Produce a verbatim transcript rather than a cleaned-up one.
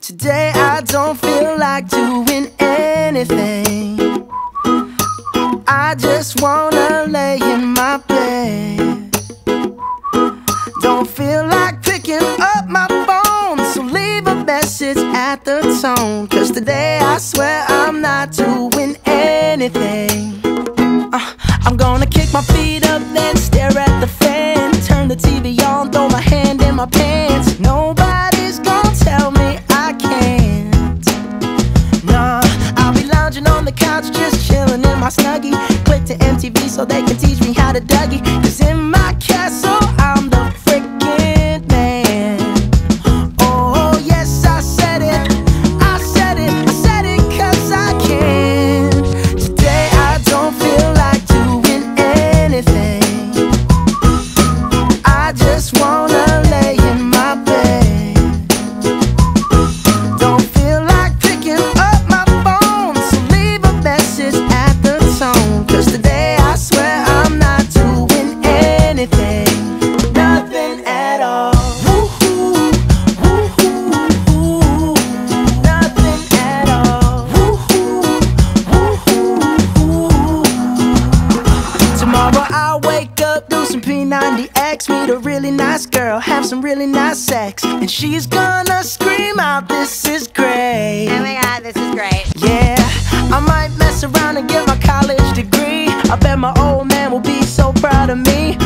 Today I don't feel like doing anything. I just wanna lay in my bed. Don't feel like picking up my phone, so leave a message at the tone. Cause today I swear I'm not doing anything. uh, I'm gonna kick my feet up, then stare at the fan. Turn the T V on, throw my hand in my pants. Nobody's gonna tell me I can't. Nah, I'll be lounging on the couch, just chilling in my Snuggie. Click to M T V so they can teach me how to Dougie. Cause in my castle I'm the freaking man. Oh yes, I said it, I said it, I said it cause I can. Today I don't feel like doing anything. I just wanna lay in my bed. Don't feel like picking up my phone, so leave a message at the tone. Cause today I swear I'm not doing anything. Nothing at all. Woo-hoo, woo-hoo, nothing at all. Woo-hoo, woo-hoo. Tomorrow I'll wake up, do some P ninety X, meet a really nice girl, have some really nice sex, and she's gonna scream out, "This is great." Oh my god, this is great. Yeah, I might mess around and get my college degree. I bet my old man will be so proud of me.